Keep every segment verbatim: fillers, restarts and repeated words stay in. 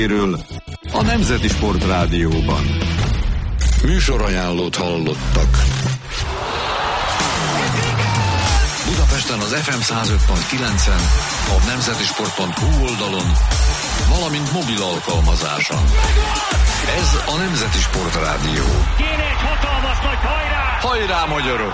a Nemzeti Sport Rádióban. Műsorajánlót hallottak. Budapesten az ef em száz öt pont kilencen, a nemzetisport pont hu oldalon, valamint mobil alkalmazáson. Ez a Nemzeti Sport Rádió. Kéne egy hatalmas nagy hajrá! Hajrá, magyarok!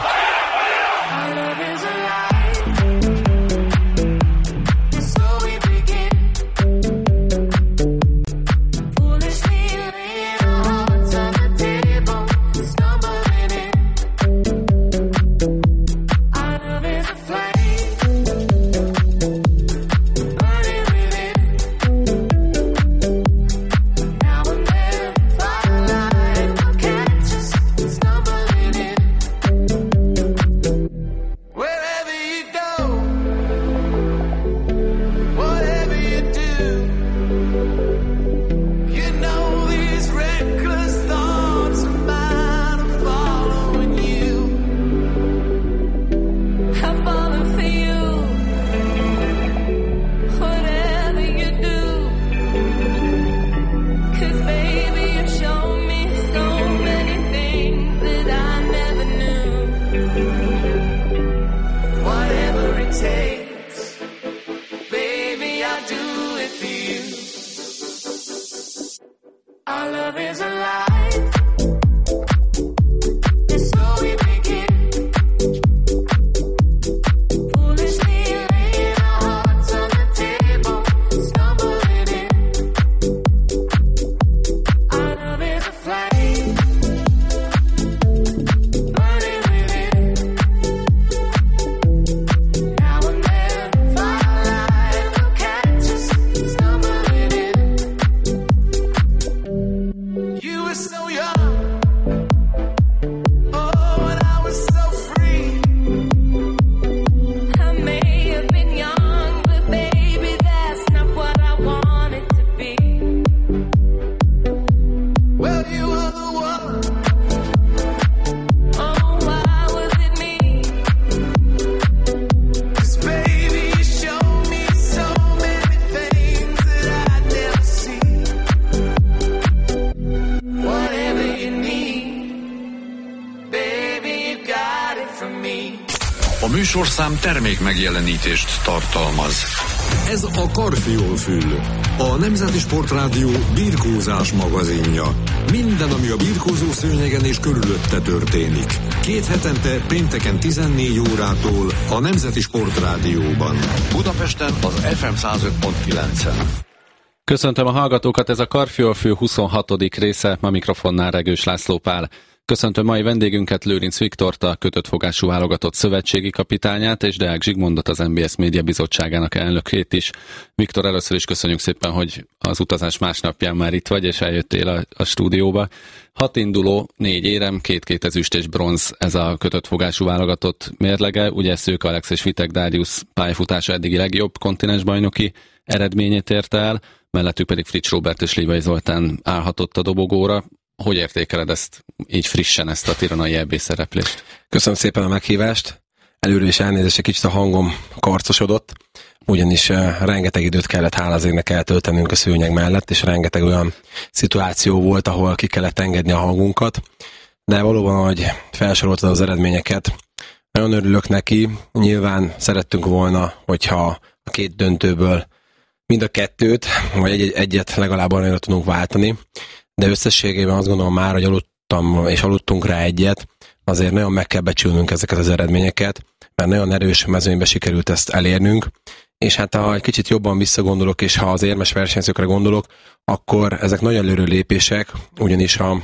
Műsorszám termék megjelenítést tartalmaz. Ez a Karfiolfül, a Nemzeti Sport Rádió birkózás magazinja. Minden, ami a birkózó szőnyegen és körülötte történik. Két hetente pénteken tizennégy órától a Nemzeti Sport Rádióban. Budapesten az ef em száz öt pont kilencen. Köszöntöm a hallgatókat, ez a Karfiolfű huszonhatodik része, a mikrofonnál Regős László Pál. Köszöntöm mai vendégünket, Lőrinc Viktort, a kötött fogású válogatott szövetségi kapitányát, és Deák Zsigmondot, az en bé es Média Bizottságának elnökét is. Viktor, először is köszönjük szépen, hogy az utazás másnapján már itt vagy, és eljöttél a, a stúdióba. Hat induló, négy érem, két-két ezüst és bronz, ez a kötött fogású válogatott mérlege. Ugye Szőke Alex és Vitek Dáriusz pályafutása eddigi legjobb kontinensbajnoki eredményét érte el, mellettük pedig Fritz Róbert és Lévai Zoltán állhatott a dobogóra. Hogy értékeled ezt így frissen, ezt a tiranai é bé szereplést? Köszönöm szépen a meghívást. Előre is elnézést, egy kicsit a hangom karcosodott, ugyanis uh, rengeteg időt kellett hálazégnek eltöltenünk a szőnyeg mellett, és rengeteg olyan szituáció volt, ahol ki kellett engedni a hangunkat. De valóban, ahogy felsoroltad az eredményeket, nagyon örülök neki. Nyilván szerettünk volna, hogyha a két döntőből mind a kettőt, vagy egy- egyet legalább arra tudunk váltani. De összességében azt gondolom már, hogy aludtam és aludtunk rá egyet, azért nagyon meg kell becsülnünk ezeket az eredményeket, mert nagyon erős mezőnybe sikerült ezt elérnünk, és hát ha egy kicsit jobban visszagondolok, és ha az érmes versenyzőkre gondolok, akkor ezek nagyon előre lépések, ugyanis a,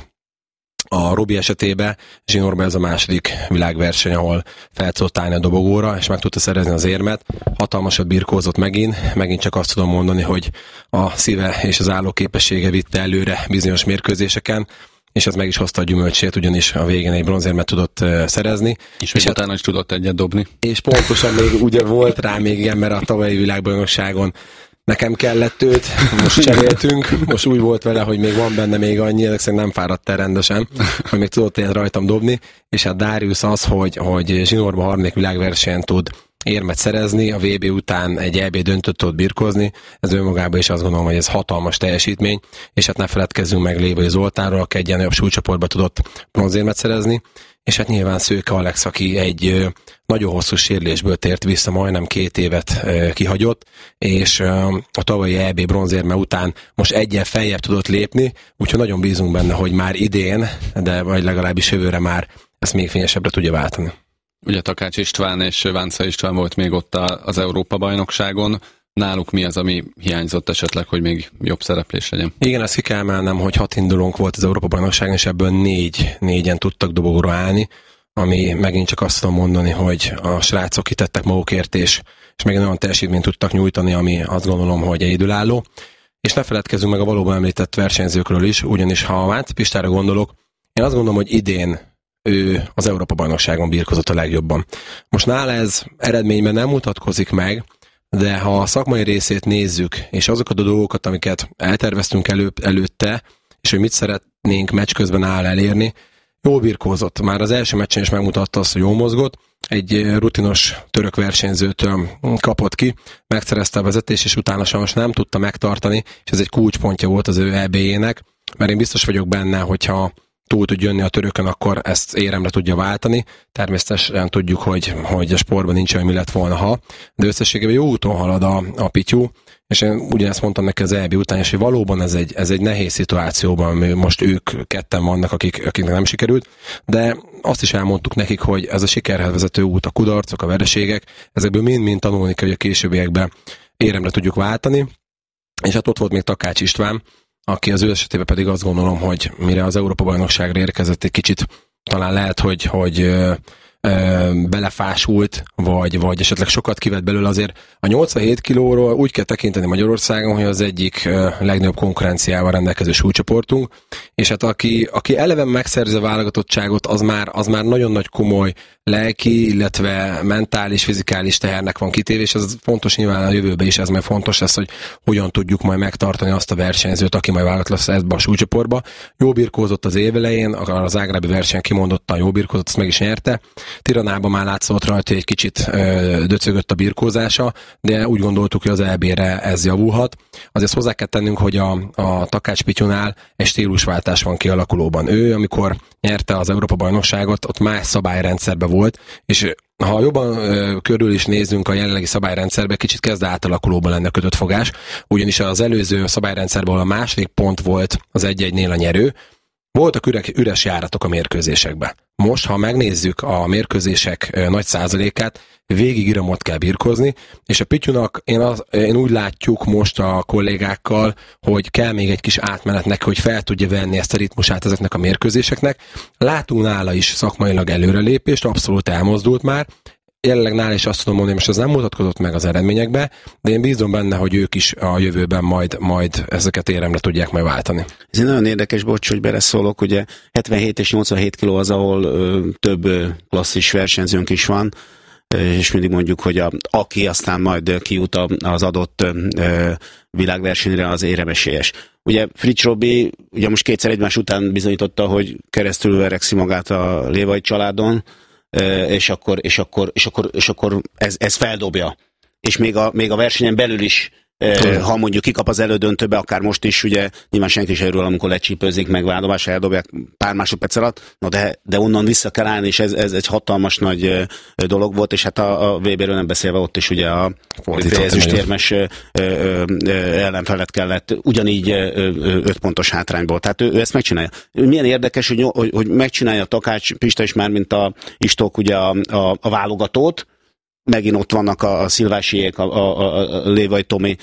a Robi esetében zsinórban ez a második világverseny, ahol fel tudott állni a dobogóra, és meg tudta szerezni az érmet, hatalmasat birkózott megint, megint csak azt tudom mondani, hogy a szíve és az állóképessége vitte előre bizonyos mérkőzéseken, és ez meg is hozta a gyümölcsét, ugyanis a végén egy bronzérmet tudott uh, szerezni. És, és utána is tudott egyet dobni. És pontosan még ugye volt rá még igen, mert a tavalyi világbajnokságon nekem kellett őt, most cseréltünk, most úgy volt vele, hogy még van benne még annyi, ezek szerint nem fáradt el rendesen, hogy még tudott ilyet rajtam dobni, és hát Dáriusz az, hogy, hogy zsinórban harmadik világversenyen tud érmet szerezni, a vé bé után egy é bé döntőt birkózni, ez önmagában is azt gondolom, hogy ez hatalmas teljesítmény, és hát ne feledkezzünk meg Lévai Zoltánról, aki egy ilyen nagyobb súlycsoportba tudott bronzérmet szerezni, és hát nyilván Szőke Alex, aki egy nagyon hosszú sérülésből tért vissza, majdnem két évet kihagyott, és a tavalyi é bé bronzérme után most egyen feljebb tudott lépni, úgyhogy nagyon bízunk benne, hogy már idén, de vagy legalábbis jövőre már ezt még fényesebbre tudja váltani. Ugye Takács István és Vánca István volt még ott az Európa-bajnokságon. Náluk mi az, ami hiányzott esetleg, hogy még jobb szereplés legyen? Igen, ezt ki kell emelnem, hogy hat indulónk volt az Európa-bajnokságon, és ebből négy, négyen tudtak dobogóra állni, ami megint csak azt tudom mondani, hogy a srácok kitettek magukért, és, és megint olyan teljesítményt tudtak nyújtani, ami azt gondolom, hogy egyedülálló. És ne feledkezzünk meg a valóban említett versenyzőkről is, ugyanis ha a Vánca Pistára gondolok, én azt gondolom, hogy idén ő az Európa-bajnokságon birkozott a legjobban. Most nála ez eredményben nem mutatkozik meg, de ha a szakmai részét nézzük, és azokat a dolgokat, amiket elterveztünk elő, előtte, és hogy mit szeretnénk meccs közben áll elérni, jól birkózott. Már az első meccsen is megmutatta azt, hogy jól mozgott, egy rutinos török versenyzőtől kapott ki, megszerezte a vezetés, és utána sajnos nem tudta megtartani, és ez egy kulcspontja volt az ő é bé-jének, mert én biztos vagyok benne, hogyha túl tud jönni a törökön, akkor ezt éremre tudja váltani. Természetesen tudjuk, hogy, hogy a sportban nincs olyan, mi lett volna, ha, de összességében jó úton halad a, a Pityu, és én ugyanezt mondtam neki az é bé után, és hogy valóban ez egy, ez egy nehéz szituációban, most ők ketten vannak, akik, akiknek nem sikerült, de azt is elmondtuk nekik, hogy ez a sikerhez vezető út, a kudarcok, a vereségek, ezekből mind-mind tanulni kell, hogy a későbbiekben éremre tudjuk váltani, és hát ott volt még Takács István, aki az ő esetében pedig azt gondolom, hogy mire az Európa-bajnokságra érkezett, egy kicsit talán lehet, hogy, hogy ö, ö, belefásult, vagy, vagy esetleg sokat kivett belőle. Azért a nyolcvanhét kilóról úgy kell tekinteni Magyarországon, hogy az egyik ö, legnagyobb konkurenciával rendelkező súlycsoportunk, és hát aki, aki eleve megszerzi a válogatottságot, az már, az már nagyon nagy komoly lelki, illetve mentális, fizikális tehernek van kitéve, és ez fontos nyilván a jövőben is, ez meg fontos lesz, hogy hogyan tudjuk majd megtartani azt a versenyzőt, aki majd válogatott lesz ebbe a súlycsoportba. Jó birkózott az év elején, a zágrábi verseny kimondottan jó birkózott, azt meg is nyerte. Tiranában már látszott rajta, hogy egy kicsit ö, döcögött a birkózása, de úgy gondoltuk, hogy az é bé-re ez javulhat. Azért hozzá kell tennünk, hogy a, a Takács Pityunál egy stílusváltás van kialakulóban. Ő, amikor nyerte az Európa-bajnokságot, ott más szabályrendszerben volt, és ha jobban ö, körül is nézzünk a jelenlegi szabályrendszerbe, kicsit kezd átalakulóban lenne kötött fogás, ugyanis az előző szabályrendszerben a második pont volt az egy-egynél a nyerő, voltak üres, üres járatok a mérkőzésekben. Most, ha megnézzük a mérkőzések ö, nagy százalékát, végig iramot kell birkozni, és a Pityunak én, az, én úgy látjuk most a kollégákkal, hogy kell még egy kis átmenet neki, hogy fel tudja venni ezt a ritmusát ezeknek a mérkőzéseknek. Látunk nála is szakmailag előrelépést, abszolút elmozdult már. Jelenleg nála is azt tudom mondani, most ez nem mutatkozott meg az eredményekbe, de én bízom benne, hogy ők is a jövőben majd, majd ezeket éremre tudják majd váltani. Ez egy nagyon érdekes, bocs, hogy beleszólok, ugye hetvenhét és nyolcvanhét kiló az, ahol ö, több ö, klasszis versenyzőnk is van, és mindig mondjuk, hogy a, aki aztán majd kijut az adott ö, világversenyre, az éremesélyes. Ugye Fritz Robi ugye most kétszer egymás után bizonyította, hogy keresztül verekszi magát a Lévai családon, ö, és akkor, és akkor, és akkor, és akkor ez, ez feldobja. És még a, még a versenyen belül is, uh, ha mondjuk kikap az elődöntőbe, akár most is, ugye nyilván senki sem örül, amikor lecsípőzik, meg vádobásra eldobják pár másodperc alatt, no de, de onnan vissza kell állni, és ez, ez egy hatalmas nagy uh, dolog volt, és hát a, a vé bé-ről nem beszélve ott is ugye a ezüstérmes uh, uh, ellenfelet kellett ugyanígy uh, öt pontos hátrányból. Tehát ő, ő ezt megcsinálja. Milyen érdekes, hogy, hogy, hogy megcsinálja Takács Pista is már, mint a Istók ugye a, a, a válogatót, megint ott vannak a, a Szilvásiék, a, a, a Lévai Tomi,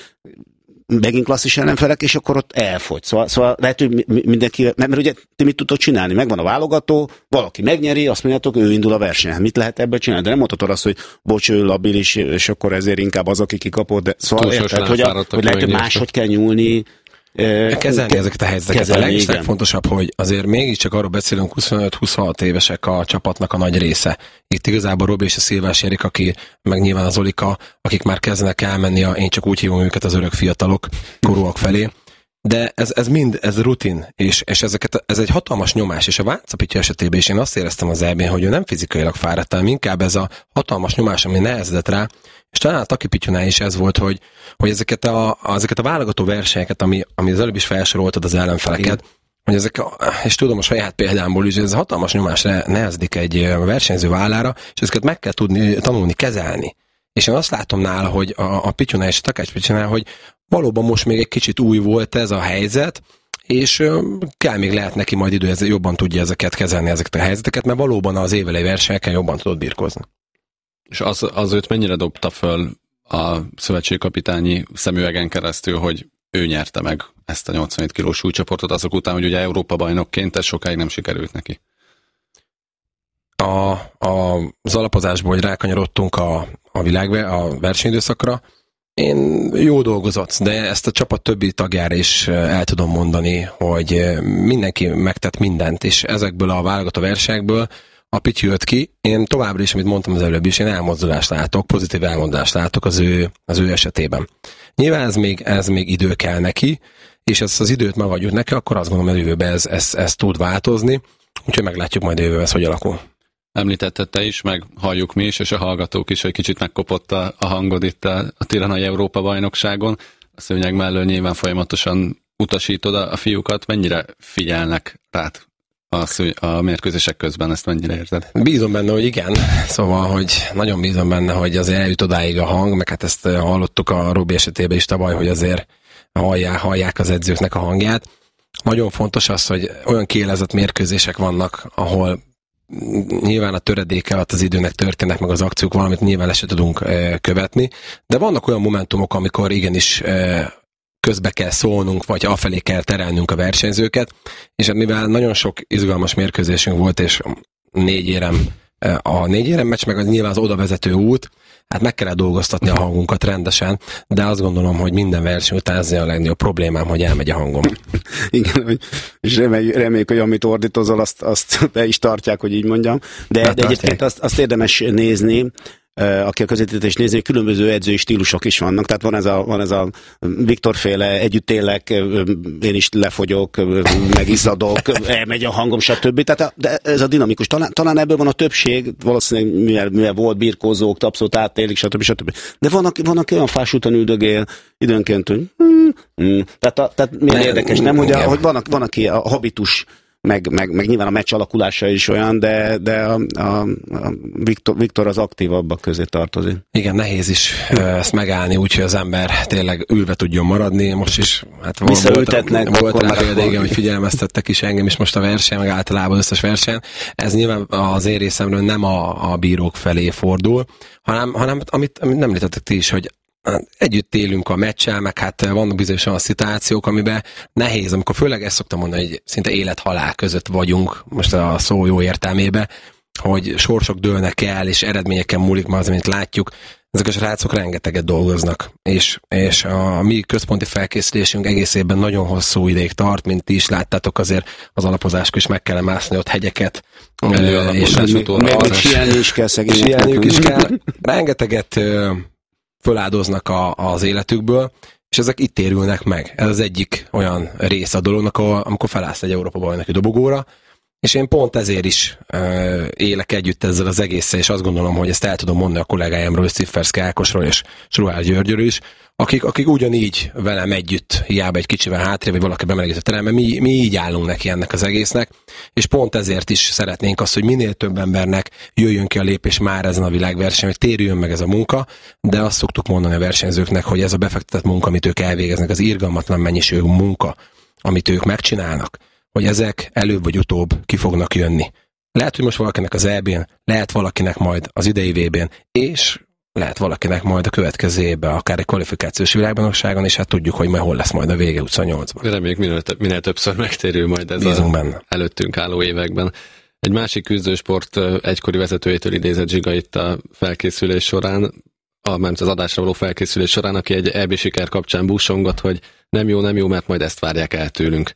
megint klasszis ellenfelek, és akkor ott elfogy. Szóval, szóval lehet, hogy mindenki, mert, mert ugye ti mit tudtok csinálni? Megvan a válogató, valaki megnyeri, azt mondjátok, ő indul a versenyen. Mit lehet ebből csinálni? De nem mondhatod azt, hogy bocs, ő labilis, és akkor ezért inkább az, aki kikapott. De szóval érted, hogy, a, hogy lehet, hogy máshogy kell nyúlni. Kezelni ezeket a helyzeteket. A leg, legfontosabb, hogy azért mégiscsak arról beszélünk, huszonöt-huszonhat évesek a csapatnak a nagy része. Itt igazából Robi és a Szilvás Erik, aki meg nyilván az Olika, akik már kezdenek elmenni, a, én csak úgy hívom őket az örök fiatalok, korúak felé. de ez, ez mind, ez rutin, és, és ezeket, ez egy hatalmas nyomás, és a Vánca Pityu esetében is én azt éreztem az é bén, hogy ő nem fizikailag fáradt, hanem inkább ez a hatalmas nyomás, ami nehezedett rá, és talán a Taki Pityunál is ez volt, hogy, hogy ezeket, a, ezeket a válogató versenyeket, ami, ami az előbb is felsoroltad az ellenfeleket, igen. Hogy ezek, és tudom a saját példámból is, hogy ez a hatalmas nyomás nehezedik egy versenyző vállára, és ezeket meg kell tudni tanulni, kezelni. És én azt látom nála, hogy a, a Pityunál és a Takács Pityunál, hogy valóban most még egy kicsit új volt ez a helyzet, és kell még lehet neki majd idő, ez jobban tudja ezeket kezelni, ezeket a helyzeteket, mert valóban az évelei versenyeken jobban tudod birkózni. És az, az őt mennyire dobta föl a szövetségkapitányi szemüvegen keresztül, hogy ő nyerte meg ezt a nyolcvanhét kilós súlycsoportot, azok után, hogy ugye Európa-bajnokként ez sokáig nem sikerült neki. A, a, az alapozásból, hogy rákanyarodtunk a, a világbe, a versenyidőszakra, én jó dolgozott, de ezt a csapat többi tagjára is el tudom mondani, hogy mindenki megtett mindent, és ezekből a válogató versenyekből a Pityu jött ki. Én továbbra is, amit mondtam az előbb is, én elmozdulást látok, pozitív elmozdulást látok az ő, az ő esetében. Nyilván ez még, ez még idő kell neki, és ezt az időt megadjuk neki, akkor azt gondolom, hogy a jövőben ez, ez, ez tud változni, úgyhogy meglátjuk majd a jövőben, ez hogy alakul. Említetted te is, meg halljuk mi is, és a hallgatók is, hogy kicsit megkopott a, a hangod itt a, a Tiranai Európa-bajnokságon. A szőnyeg mellől nyilván folyamatosan utasítod a, a fiúkat. Mennyire figyelnek rád a, sző, a mérkőzések közben, ezt mennyire érzed? Bízom benne, hogy igen. Szóval, hogy nagyon bízom benne, hogy azért eljut odáig a hang, meg hát ezt hallottuk a Robi esetében is tavaly, hogy azért hallják, hallják az edzőknek a hangját. Nagyon fontos az, hogy olyan kiélezett mérkőzések vannak, ahol nyilván a töredéke alatt az időnek történnek meg az akciók, valamit nyilván le se tudunk e, követni, de vannak olyan momentumok, amikor igenis e, közbe kell szólnunk, vagy afelé kell terelnünk a versenyzőket, és mivel nagyon sok izgalmas mérkőzésünk volt, és négy érem, e, a négy érem meccs, meg az nyilván az oda vezető út, hát meg kellett dolgoztatni a hangunkat rendesen, de azt gondolom, hogy minden verseny után ez a legnagyobb problémám, hogy elmegy a hangom. Igen, és reméljük, reméljük, hogy amit ordítozol, azt, azt be is tartják, hogy így mondjam. De, de egyébként azt, azt érdemes nézni, aki a közvetítést nézi, hogy különböző edzői stílusok is vannak. Tehát van ez a, van ez a Viktor-féle együtt élek, én is lefogyok, megizzadok, elmegy a hangom, stb. Tehát de ez a dinamikus. Talán, talán ebből van a többség, valószínűleg mivel, mivel volt birkózók, abszolút átélik, stb. stb. De van, aki, van, aki olyan fásúton üldögél, időnként, hogy mm, mm. Tehát, a, tehát milyen ne, érdekes, nem? Hogy, a, hogy van, van, aki a habitus Meg, meg, meg nyilván a meccs alakulása is olyan, de, de a, a, a Viktor, Viktor az aktívabbak közé tartozik. Igen, nehéz is ezt megállni, úgyhogy az ember tényleg ülve tudjon maradni. Most is hát visszaültetnek. Volt, volt rá például, igen, hogy figyelmeztettek is engem is most a verseny, meg általában az összes verseny. Ez nyilván az én részemről nem a, a bírók felé fordul, hanem, hanem amit, amit nem említettek ti is, hogy együtt élünk a meccsel, meg hát vannak bizonyos olyan szituációk, amiben nehéz, amikor főleg ezt szoktam mondani, hogy szinte élet-halál között vagyunk, most a szó jó értelmében, hogy sorsok dőlnek el, és eredményeken múlik már az, amit látjuk. Ezek a srácok rengeteget dolgoznak, és, és a mi központi felkészülésünk egész évben nagyon hosszú ideig tart, mint ti is láttátok, azért az alapozáskor is meg kell mászni ott hegyeket, Elő, és még sielni is kell szegényeknek. is kell. Rengeteget föláldoznak a, az életükből, és ezek itt térülnek meg. Ez az egyik olyan része a dolognak, ahol, amikor felállsz egy Európa-bajnoki dobogóra, és én pont ezért is uh, élek együtt ezzel az egésszel, és azt gondolom, hogy ezt el tudom mondani a kollégáimról, Cifferszky Ákosról és Struhár Györgyről is, akik, akik ugyanígy velem együtt, hiába egy kicsivel hátrébb, vagy valaki bemelegít a teremben, mi, mi így állunk neki ennek az egésznek, és pont ezért is szeretnénk azt, hogy minél több embernek jöjjön ki a lépés már ezen a világverseny, hogy térjön meg ez a munka, de azt szoktuk mondani a versenyzőknek, hogy ez a befektetett munka, amit ők elvégeznek, az irgalmatlan mennyiségű munka, amit ők megcsinálnak, hogy ezek előbb vagy utóbb ki fognak jönni. Lehet, hogy most valakinek az é bén, lehet valakinek majd az idei vé bén, és lehet valakinek majd a következő évben, akár egy kvalifikációs világbajnokságon, és hát tudjuk, hogy majd hol lesz majd a vége huszonnyolcban. Reméljük minél, minél többször megtérül majd ez Bízunk a benne. előttünk álló években. Egy másik küzdősport egykori vezetőjétől idézett Zsiga itt a felkészülés során, a, mert az adásra való felkészülés során, aki egy é bé siker kapcsán bussongott, hogy nem jó, nem jó, mert majd ezt várják el tőlünk.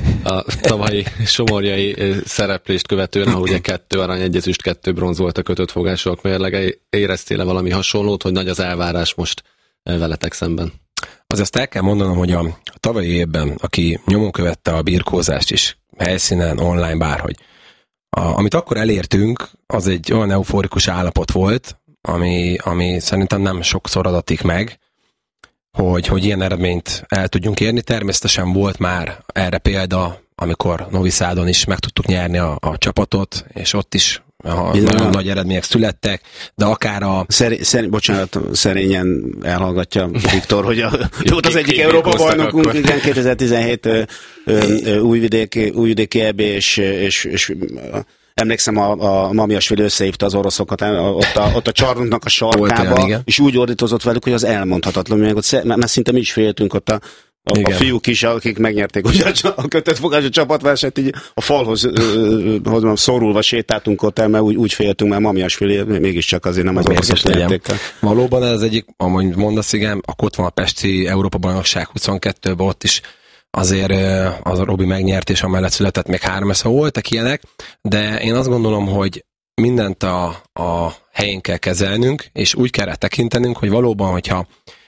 A tavalyi somorjai szereplést követően, ahol ugye kettő arany, egy ezüst, kettő bronz volt a kötött fogásúak mérlege, éreztél-e valami hasonlót, hogy nagy az elvárás most veletek szemben? az azt el kell mondanom, hogy a tavalyi évben, aki nyomon követte a birkózást is, helyszínen, online, bárhogy, a, amit akkor elértünk, az egy olyan euforikus állapot volt, ami, ami szerintem nem sokszor adatik meg, hogy, hogy ilyen eredményt el tudjunk érni. Természetesen volt már erre példa, amikor Novi Sadon is meg tudtuk nyerni a, a csapatot, és ott is ha nagyon nagy eredmények születtek, de akár a... Szeri, szeri, bocsánat, szerényen elhallgatja Viktor, hogy a, volt az egyik Európa-bajnokunk, igen, kétezer-tizenhét újvidéki, újvidéki é bé, és, és, és emlékszem, a, a Mamiasvili összehívta az oroszokat ott a, ott a csarnunknak a sarkába, olyan, és úgy ordítozott velük, hogy az elmondhatatlan, meg ott, mert szinte mi is féltünk ott a A, a fiúk is, akik megnyerték ugye a kötött fogású csapatversenyt, így a falhoz ö, mondjam, szorulva sétáltunk ott el, mert úgy, úgy féltünk, mert Mamiasvili mégiscsak azért nem az oroszos nyerték. Valóban ez egyik, ahogy mondasz, igen, akkor ott van a Pesti Európa-bajnokság huszonkettőben, ott is azért az a Robi megnyert, és amellett született még három esze, voltak ilyenek, de én azt gondolom, hogy mindent a, a helyén kell kezelnünk, és úgy kell tekintenünk, hogy valóban, hogyha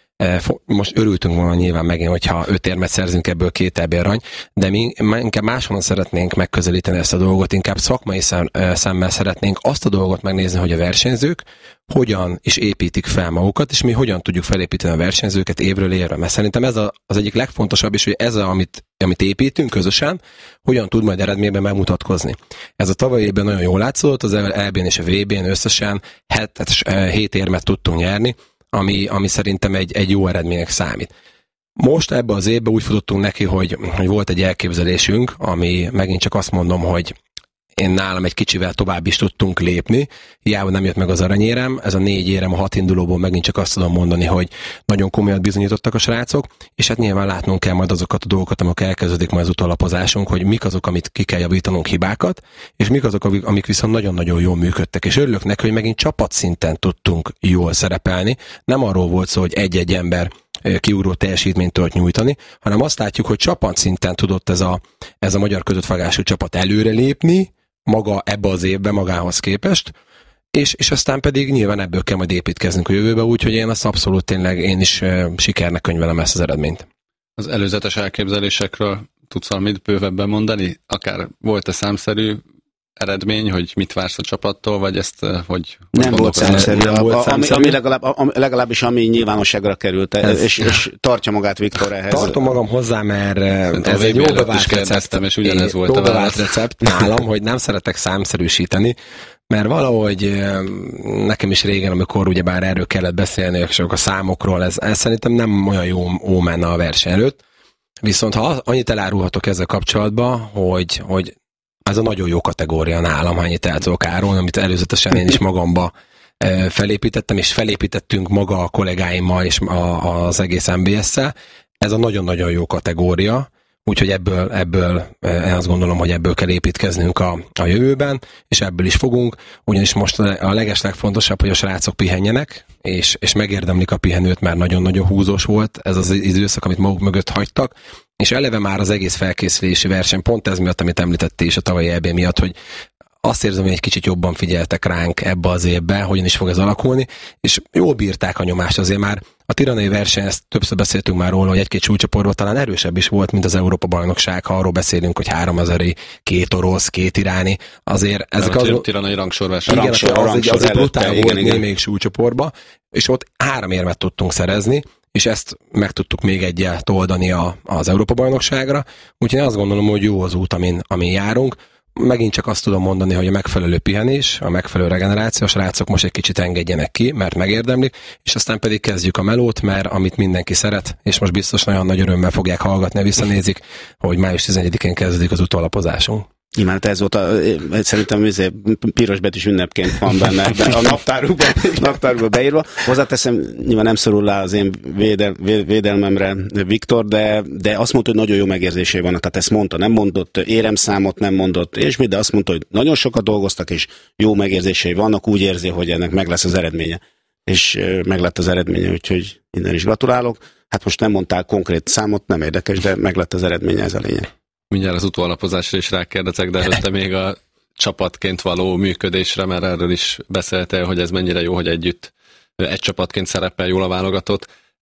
most örültünk volna nyilván megint, hogyha öt érmet szerzünk ebből két é bé arany, de mi inkább máshonnan szeretnénk megközelíteni ezt a dolgot, inkább szakmai szem, szemmel szeretnénk azt a dolgot megnézni, hogy a versenyzők hogyan is építik fel magukat, és mi hogyan tudjuk felépíteni a versenyzőket évről évre. Mert szerintem ez a, az egyik legfontosabb is, hogy ez, a, amit, amit építünk közösen, hogyan tud majd eredményben megmutatkozni. Ez a tavalyi évben nagyon jól látszott, az é bén és a vé bén összesen hét érmet tudtunk nyerni, Ami, ami szerintem egy, egy jó eredménynek számít. Most ebbe az évben úgy futottunk neki, hogy, hogy volt egy elképzelésünk, ami megint csak azt mondom, hogy én nálam egy kicsivel tovább is tudtunk lépni, hiába nem jött meg az aranyérem, ez a négy érem a hat indulóból megint csak azt tudom mondani, hogy nagyon komolyan bizonyítottak a srácok, és hát nyilván látnunk kell majd azokat a dolgokat, amik elkezdődik majd az utólapozásunk, hogy mik azok, amit ki kell javítanunk, hibákat, és mik azok, amik viszont nagyon-nagyon jól működtek. És örülök neki, hogy megint csapatszinten tudtunk jól szerepelni. Nem arról volt szó, hogy egy-egy ember kiugró teljesítményt tudott nyújtani, hanem azt látjuk, hogy csapatszinten tudott ez a, ez a magyar kötöttvágású csapat előrelépni, maga ebbe az évben magához képest, és, és aztán pedig nyilván ebből kell majd építkeznünk a jövőbe, úgyhogy én azt abszolút tényleg én is uh, sikernek könyvelem ezt az eredményt. Az előzetes elképzelésekről tudsz valamit bővebben mondani? Akár volt-e számszerű eredmény, hogy mit vársz a csapattól, vagy ezt, hogy... Nem volt számszerű, nem volt számszerű. Ami, ami legalább, ami, legalábbis ami nyilvánosságra került, ez, és, és tartja magát Viktor ehhez. Tartom magam hozzá, mert ez egy jó bevált recept, és ugyanez volt a bevált recept nálam, hogy nem szeretek számszerűsíteni, mert valahogy nekem is régen, amikor ugyebár erről kellett beszélni, és a számokról, ez, ez szerintem nem olyan jó ómenne a verseny előtt. Viszont ha annyit elárulhatok ezzel kapcsolatban, hogy, hogy ez a nagyon jó kategória nálam, annyit el tudok árulni, amit előzetesen én is magamba felépítettem, és felépítettünk maga a kollégáimmal és az egész em bé es-szel. Ez a nagyon-nagyon jó kategória, úgyhogy ebből, ebből én azt gondolom, hogy ebből kell építkeznünk a, a jövőben, és ebből is fogunk, ugyanis most a legeslegfontosabb, hogy a srácok pihenjenek, és, és megérdemlik a pihenőt, mert nagyon-nagyon húzós volt ez az időszak, amit maguk mögött hagytak, és eleve már az egész felkészülési verseny, pont ez miatt, amit említettél is a tavalyi é bé miatt, hogy azt érzem, hogy egy kicsit jobban figyeltek ránk ebbe az évbe, hogyan is fog ez alakulni, és jól bírták a nyomást, azért már a tiranai verseny, ezt többször beszéltünk már róla, hogy egy-két súlycsoportban talán erősebb is volt, mint az Európa-bajnokság, ha arról beszélünk, hogy három ezeri, két orosz, két iráni, azért ezek az... tiranai rangsorverseny. Igen, rangsor, az, az, az egy brutál igen, volt igen. némelyik súlycsoportban, és ott három érmet tudtunk szerezni, és ezt meg tudtuk még egyel toldani a, az Európa-bajnokságra, úgyhogy én azt gondolom, hogy jó az út, amin, amin járunk. Megint csak azt tudom mondani, hogy a megfelelő pihenés, a megfelelő regeneráció, a srácok most egy kicsit engedjenek ki, mert megérdemlik, és aztán pedig kezdjük a melót, mert amit mindenki szeret, és most biztos nagyon nagy örömmel fogják hallgatni, visszanézik, hogy május tizenegyedikén kezdődik az utólapozásunk. Igen, ez volt a, szerintem piros betűs ünnepként van benne a naptárukba, naptárukba beírva. Hozzáteszem, nyilván nem szorul rá az én védel, védelmemre Viktor, de, de azt mondta, hogy nagyon jó megérzései vannak. Tehát ezt mondta, nem mondott éremszámot, nem mondott és mit, de azt mondta, hogy nagyon sokat dolgoztak, és jó megérzései vannak, úgy érzi, hogy ennek meg lesz az eredménye. És meg lett az eredménye, úgyhogy innen is gratulálok. Hát most nem mondtál konkrét számot, nem érdekes, de meg lett az eredménye, ez a lényeg. Mindjárt az utólapozásra is rákérdezek, de előtte még a csapatként való működésre, mert erről is beszéltél, hogy ez mennyire jó, hogy együtt egy csapatként szerepel jól a válogatott.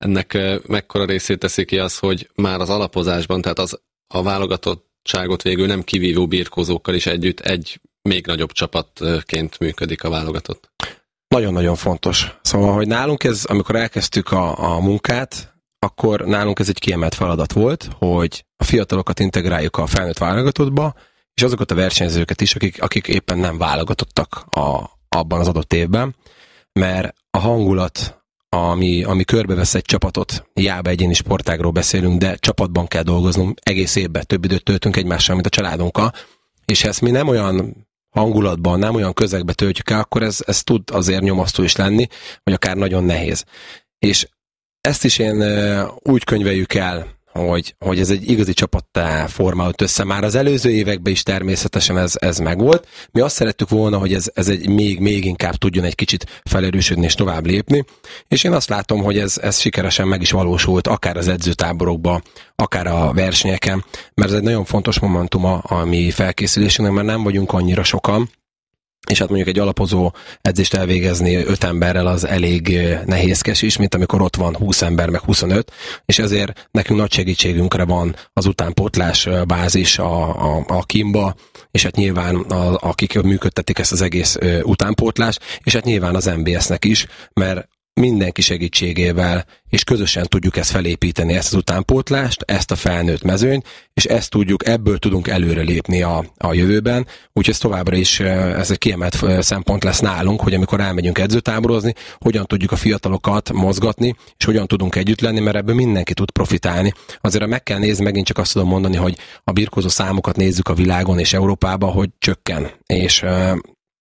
Ennek mekkora részét teszi ki az, hogy már az alapozásban, tehát az a válogatottságot végül nem kivívó birkózókkal is együtt egy még nagyobb csapatként működik a válogatott? Nagyon-nagyon fontos. Szóval, hogy nálunk ez, amikor elkezdtük a, a munkát, akkor nálunk ez egy kiemelt feladat volt, hogy a fiatalokat integráljuk a felnőtt válogatottba, és azokat a versenyzőket is, akik, akik éppen nem válogatottak a, abban az adott évben, mert a hangulat, ami, ami körbevesz egy csapatot, hiába egyéni sportágról beszélünk, de csapatban kell dolgoznunk, egész évben több időt töltünk egymással, mint a családunkkal, és ezt mi nem olyan hangulatban, nem olyan közegbe töltjük el, akkor ez, ez tud azért nyomasztó is lenni, vagy akár nagyon nehéz. És ezt is én úgy könyveljük el, hogy, hogy ez egy igazi csapattá formálódott össze. Már az előző években is természetesen ez, ez megvolt. Mi azt szerettük volna, hogy ez, ez egy még, még inkább tudjon egy kicsit felerősödni és tovább lépni, és én azt látom, hogy ez, ez sikeresen meg is valósult, akár az edzőtáborokban, akár a versenyeken, mert ez egy nagyon fontos momentum a, a mi felkészülésünknek, mert nem vagyunk annyira sokan, és hát mondjuk egy alapozó edzést elvégezni öt emberrel az elég nehézkes is, mint amikor ott van húsz ember, meg huszonöt, és ezért nekünk nagy segítségünkre van az utánpótlás bázis a, a, a Kimba, és hát nyilván a, akik működtetik ezt az egész utánpótlást, és hát nyilván az em bé es-nek is, mert mindenki segítségével, és közösen tudjuk ezt felépíteni, ezt az utánpótlást, ezt a felnőtt mezőnyt, és ezt tudjuk, ebből tudunk előrelépni a, a jövőben, úgyhogy ez továbbra is ez egy kiemelt szempont lesz nálunk, hogy amikor elmegyünk edzőtáborozni, hogyan tudjuk a fiatalokat mozgatni, és hogyan tudunk együtt lenni, mert ebből mindenki tud profitálni. Azért meg kell nézni, megint csak azt tudom mondani, hogy a birkózó számokat nézzük a világon és Európában, hogy csökken, és uh,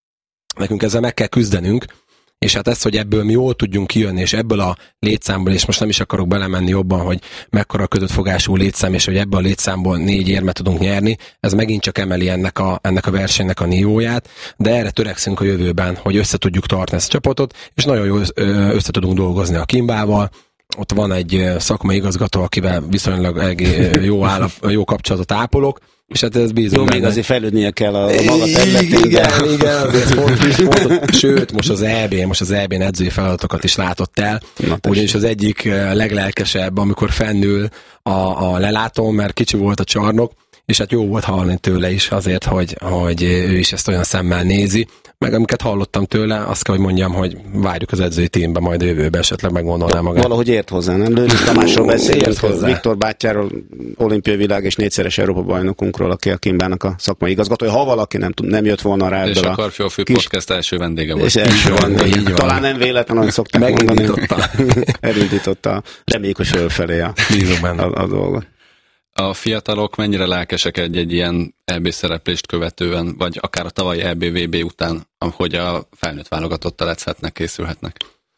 nekünk ezzel meg kell küzdenünk, és hát ez, hogy ebből mi jól tudjunk kijönni, és ebből a létszámból, és most nem is akarok belemenni jobban, hogy mekkora a között fogású létszám, és hogy ebből a létszámból négy érmet tudunk nyerni, ez megint csak emeli ennek a, ennek a versenynek a nívóját, de erre törekszünk a jövőben, hogy össze tudjuk tartani ezt a csapatot, és nagyon jól össze tudunk dolgozni a Kimbával. Ott van egy szakmai igazgató, akivel viszonylag jó, állap, jó kapcsolatot ápolok, és hát ez bízom. Jó, még azért fejlődnie kell a, a maga területén. Igen, de... igen, azért fontos, fontos. Sőt, most az é bén, most az é bén edzői feladatokat is látott el, ugyanis az egyik leglelkesebb, amikor fennül a, a lelátón, mert kicsi volt a csarnok, és hát jó volt hallani tőle is azért, hogy, hogy ő is ezt olyan szemmel nézi, meg amiket hallottam tőle, azt kell, hogy mondjam, hogy várjuk az edzői tímbe, majd a jövőben esetleg meggondolná magát. Valahogy ért hozzá, nem? Lőrinc Tamásról beszélünk, Viktor bátyáról, olimpiai világ és négyszeres Európa bajnokunkról, aki a Kimbának a szakmai igazgatója. Ha valaki nem, tud, nem jött volna rá és ebből a Karfiolfű kis... podcast első vendége volt. És első van, így van. Talán nem véletlenül, hogy szokták megindította. mondani. Elindította. Reméljük, hogy fölfelé a, a, a dolgot. A fiatalok mennyire lelkesek egy-egy ilyen é bé szereplést követően, vagy akár a tavalyi é bé vé bé után, hogy a felnőtt válogatottal edzhetnek, készülhetnek?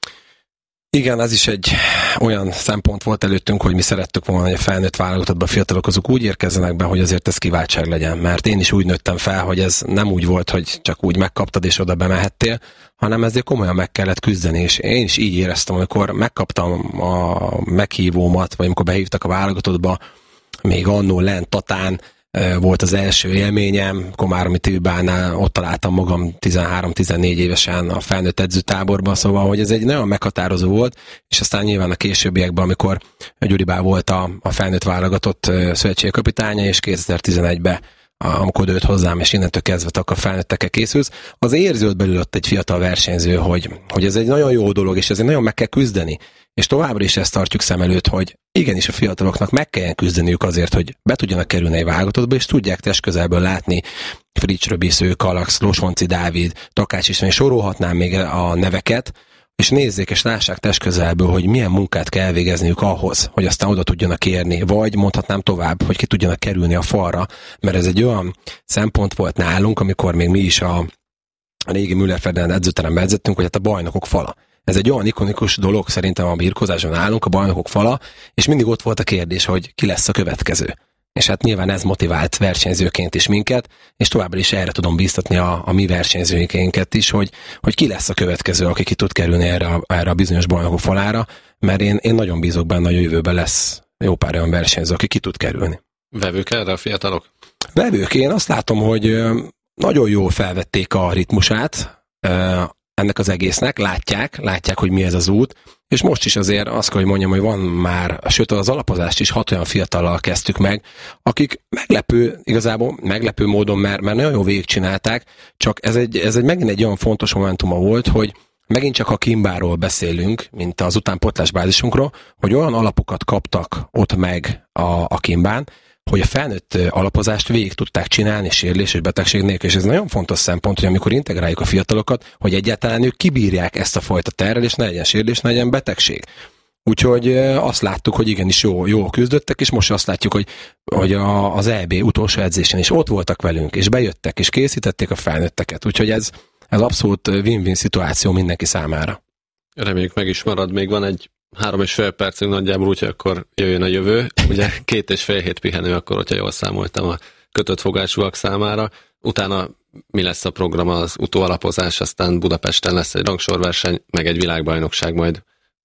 Igen, ez is egy olyan szempont volt előttünk, hogy mi szerettük volna, hogy a felnőtt válogatottban a fiatalok azok úgy érkezzenek be, hogy azért ez kiváltság legyen, mert én is úgy nőttem fel, hogy ez nem úgy volt, hogy csak úgy megkaptad és oda bemehettél, hanem ezért komolyan meg kellett küzdeni, és én is így éreztem, amikor megkaptam a meghívómat, vagy amikor behívtak a válogatottba, még annó lent Tatán volt az első élményem, Komáromi Tibánál ott találtam magam tizenhárom-tizennégy évesen a felnőtt edzőtáborban, szóval, hogy ez egy nagyon meghatározó volt, és aztán nyilván a későbbiekben, amikor Gyuri bá volt a, a felnőtt válogatott szövetségkapitánya, és kétezer-tizenegyben amikor őt hozzám, és innentől kezdve a felnőttekkel készülsz, az érződ belül ott egy fiatal versenyző, hogy, hogy ez egy nagyon jó dolog, és ezért nagyon meg kell küzdeni. És továbbra is ezt tartjuk szem előtt, hogy igenis a fiataloknak meg kelljen küzdeniük azért, hogy be tudjanak kerülni egy válogatottba, és tudják test közelből látni Frics Röbisző, Kalax, Losonci Dávid, Takács István, és sorolhatnám még a neveket, és nézzék és lássák test közelből, hogy milyen munkát kell elvégezniük ahhoz, hogy aztán oda tudjanak érni, vagy mondhatnám tovább, hogy ki tudjanak kerülni a falra, mert ez egy olyan szempont volt nálunk, amikor még mi is a, a régi Müller-Ferdinand edzőteremben edzettünk, hogy hát a bajnokok fala. Ez egy olyan ikonikus dolog szerintem a birkózáson állunk, a bajnokok fala, és mindig ott volt a kérdés, hogy ki lesz a következő. És hát nyilván ez motivált versenyzőként is minket, és továbbra is erre tudom bíztatni a, a mi versenyzőinket is, hogy, hogy ki lesz a következő, aki ki tud kerülni erre a, erre a bizonyos bajnokok falára, mert én, én nagyon bízok benne, hogy a jövőben lesz jó pár olyan versenyző, aki ki tud kerülni. Vevők erre a fiatalok? Vevők, én azt látom, hogy nagyon jól felvették a ritmusát, ennek az egésznek, látják, látják, hogy mi ez az út, és most is azért azt kell, hogy mondjam, hogy van már, sőt az alapozást is hat olyan fiatallal kezdtük meg, akik meglepő, igazából meglepő módon, mert, mert nagyon jó végigcsinálták, csak ez egy, ez egy megint egy olyan fontos momentuma volt, hogy megint csak a Kimbáról beszélünk, mint az utánpótlás bázisunkról, hogy olyan alapokat kaptak ott meg a, a Kimbán, hogy a felnőtt alapozást végig tudták csinálni sérülés és betegség nélkül, és ez nagyon fontos szempont, hogy amikor integráljuk a fiatalokat, hogy egyáltalán ők kibírják ezt a fajta terhelést, ne legyen sérülés, ne legyen betegség. Úgyhogy azt láttuk, hogy igenis jó, jó küzdöttek, és most azt látjuk, hogy, hogy a, az é bé utolsó edzésen is ott voltak velünk, és bejöttek, és készítették a felnőtteket. Úgyhogy ez, ez abszolút win-win szituáció mindenki számára. Reméljük meg is marad, még van egy három és fél percünk nagyjából, úgyhogy akkor jöjjön a jövő. Ugye két és fél hét pihenő, akkor, hogyha jól számoltam a kötött fogásúak számára. Utána mi lesz a program, az utóalapozás, aztán Budapesten lesz egy rangsorverseny, meg egy világbajnokság majd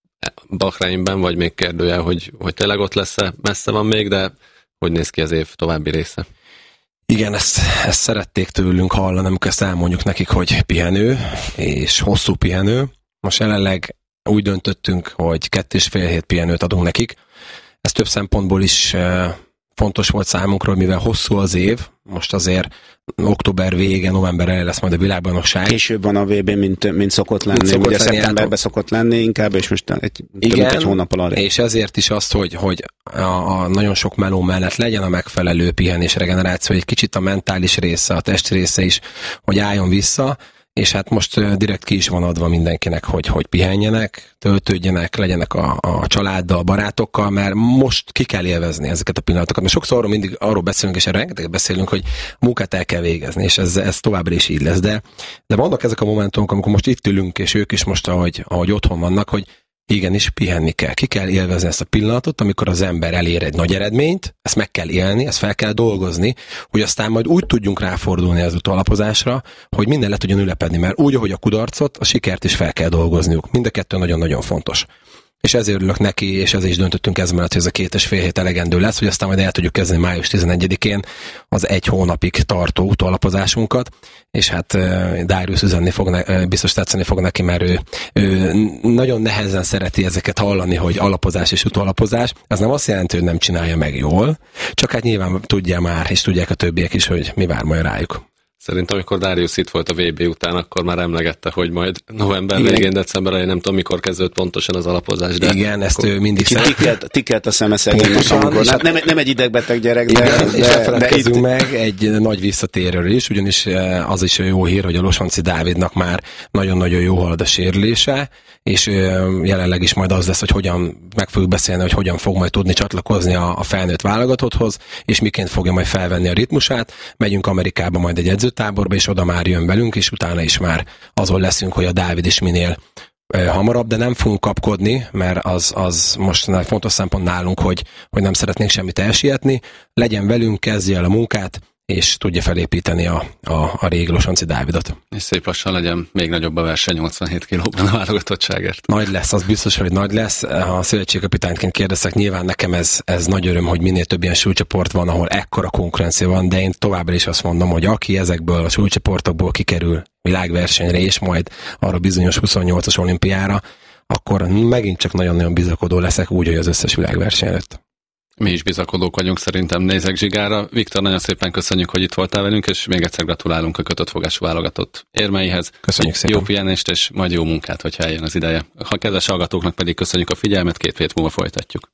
Bahreinben, vagy még kérdőjel, hogy, hogy tényleg ott lesz-e, messze van még, de hogy néz ki az év további része? Igen, ezt, ezt szerették tőlünk hallani, amikor ezt elmondjuk nekik, hogy pihenő, és hosszú pihenő. Most jelenleg úgy döntöttünk, hogy kettő és fél hét pihenőt adunk nekik. Ez több szempontból is fontos volt számunkra, mivel hosszú az év, most azért október vége, november elején lesz majd a világbajnokság. Később van a vé bé, mint, mint szokott lenni. Mint szokott ugye lenni, szeptemberben hát, szokott lenni inkább, és most egy, igen, több egy hónappal arra. És ezért is azt, hogy, hogy a, a nagyon sok meló mellett legyen a megfelelő pihenés, regeneráció, egy kicsit a mentális része, a test része is, hogy álljon vissza, és hát most direkt ki is van adva mindenkinek, hogy, hogy pihenjenek, töltődjenek, legyenek a, a családdal, barátokkal, mert most ki kell élvezni ezeket a pillanatokat. Mert sokszor arról mindig arról beszélünk, és rengeteget beszélünk, hogy munkát el kell végezni, és ez, ez továbbra is így lesz. De, de vannak ezek a momentumok, amikor most itt ülünk, és ők is most, ahogy, ahogy otthon vannak, hogy igenis pihenni kell. Ki kell élvezni ezt a pillanatot, amikor az ember elér egy nagy eredményt, ezt meg kell élni, ezt fel kell dolgozni, hogy aztán majd úgy tudjunk ráfordulni az utóalapozásra, hogy minden le tudjon ülepedni, mert úgy, ahogy a kudarcot, a sikert is fel kell dolgozniuk. Mind a kettő nagyon-nagyon fontos. És ezért örülök neki, és ezért is döntöttünk ez mellett, hogy ez a két és fél hét elegendő lesz, hogy aztán majd el tudjuk kezdeni május tizenegyedikén az egy hónapig tartó utóalapozásunkat, és hát uh, Darius üzenni fog, ne, uh, biztos tetszeni fog neki, mert ő, ő nagyon nehezen szereti ezeket hallani, hogy alapozás és utóalapozás. Ez nem azt jelenti, hogy nem csinálja meg jól, csak hát nyilván tudja már, és tudják a többiek is, hogy mi vár majd rájuk. Szerintem, amikor Darius itt volt a vé bé után, akkor már emlegette, hogy majd november végén, december elején, nem tudom, mikor kezdődött pontosan az alapozás. De igen, ezt ő mindig tikelt, tikelt a szeme szegényes, amikor hát nem, nem egy idegbeteg gyerek, de, igen, de, és elfeledkezünk itt... meg egy nagy visszatérőről is, ugyanis az is jó hír, hogy a Losonci Dávidnak már nagyon-nagyon jó halad a sérülése, és jelenleg is majd az lesz, hogy hogyan meg fogjuk beszélni, hogy hogyan fog majd tudni csatlakozni a, a felnőtt válogatotthoz, és miként fogja majd felvenni a ritmusát. Megyünk Amerikába majd egy edzőtáborba, és oda már jön velünk, és utána is már azon leszünk, hogy a Dávid is minél hamarabb, de nem fogunk kapkodni, mert az, az most fontos szempont nálunk, hogy, hogy nem szeretnénk semmit elsietni. Legyen velünk, kezdje el a munkát, és tudja felépíteni a, a, a régi Losonci Dávidot. És szép lassan legyen még nagyobb a verseny nyolcvanhét kilóban a válogatottságért. Nagy lesz, az biztos, hogy nagy lesz. Ha szövetségkapitányként kérdeztek, nyilván nekem ez, ez nagy öröm, hogy minél több ilyen súlycsoport van, ahol ekkora konkurencia van, de én továbbra is azt mondom, hogy aki ezekből a súlycsoportokból kikerül világversenyre, és majd arra bizonyos huszonnyolcas olimpiára, akkor megint csak nagyon-nagyon bizakodó leszek úgy, hogy az összes világverseny előtt. Mi is bizakodók vagyunk, szerintem nézek Zsigára. Viktor, nagyon szépen köszönjük, hogy itt voltál velünk, és még egyszer gratulálunk a kötött fogású válogatott érmeihez. Köszönjük szépen. Jó pihenést, és majd jó munkát, hogyha eljön az ideje. Ha kedves hallgatóknak pedig köszönjük a figyelmet, két hét múlva folytatjuk.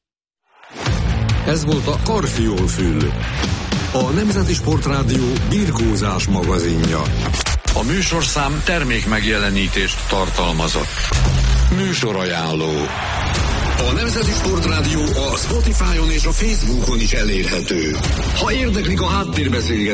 Ez volt a Karfiol-fül, a Nemzeti Sportrádió birkózás magazinja. A műsorszám termék megjelenítést tartalmazott. Műsorajánló. A Nemzeti Sportrádió a Spotify-on és a Facebookon is elérhető. Ha érdeklik a háttérbeszélgetés,